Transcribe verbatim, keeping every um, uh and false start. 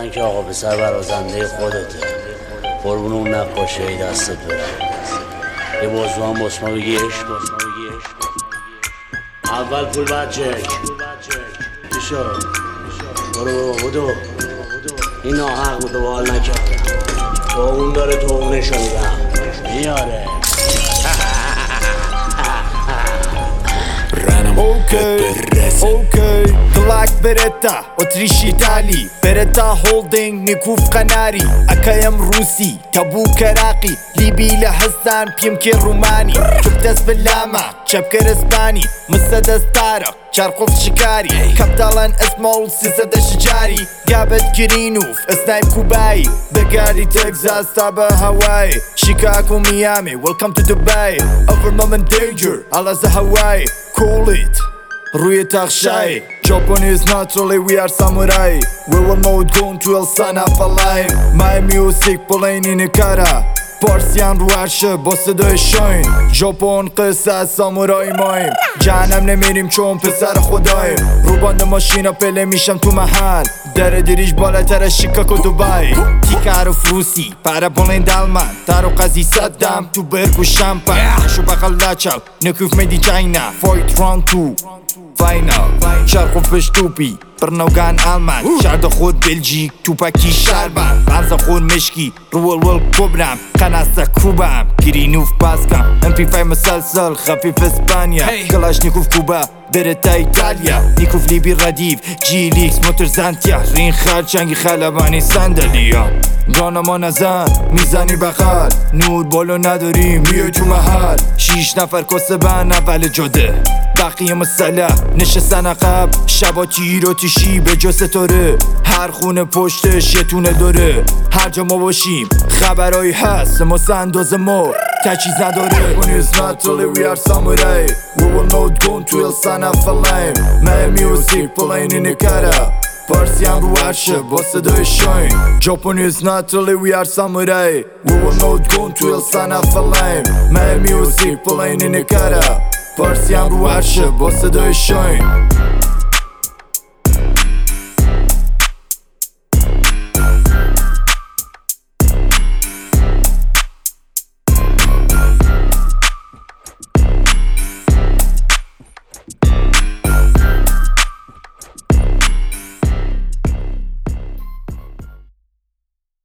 من که آقا پسر برازنده خودته، قربون اون نقاشی دستت برم. یه بازو هم باس ما بگی عشق، اول پول بعد چک. بیشا برو بابا بدو، این ناحق بود و حال نکردم. تو اون داره تو اونشو میدم میاره. اوکی اوکی Glock Beretta اتریش ایتالی Beretta holding نیکوف قناری اکایم روسی تبوک عراقی لیبی لحسن پیمکی رومانی شفت دست باللامة شبكر اسباني مسدس طارق شرقوف شكاري كابتالان اسمه سيسد الشجاري قابت كرينوف سنايب كوباي بقاري تكساس تابع هواي شيكاغو ميامي welcome to Dubai over moment danger على هواي cool it روی تخشای Japanese naturally we are samurai we will not go to el son of a line my music playing in a cara پارسیان رو عرشه با صدای شاین ژاپن قصه از سامورای مایم جهنم نمیریم چون پسر خدایم رو باند ماشینا پله میشم تو محل در دیریش بالاتر از شیکاگو دوبای تیک حرف روسی پره بلند آلمان تارو قضی صدم تو برگو شمپن شو بغل لچل نکوف میدی جاینا فایت ران تو فاینال شرق و پشتوپی برنوگان آلمان شرد خود بلژیک توپکی شربم بنز خود مشکی رو ول کبرم قناصه کوبم گرینوف باسکم ام پی فای مسلسل خفیف اسپانیا کلاش نیکوف کوبا برتا ایتالیا نیکوف لیبی ردیف جی لیکس موتور زنتیا رین خرچنگی خلبانی صندلیا گانما نزن میزنی بغل نور بالو نداریم بیای تو محل شیش نفر کسه بن اول جاده بقیه مسلح نشستن عقب شبا تیر و تیشی به جا ستاره هر خونه پشتش یه تونه داره هر جا ما باشیم خبرایی هست ما انداز ما تجهیز نداره When it's not only we are samurai we will not go to el son of a lame my music playing in a cara پارسیان رو عرشه با صدای شاین Japanese naturally we are samurai we will not go to el son of a lame my music playing in a cara پارسیان رو عرشه با صدای شاین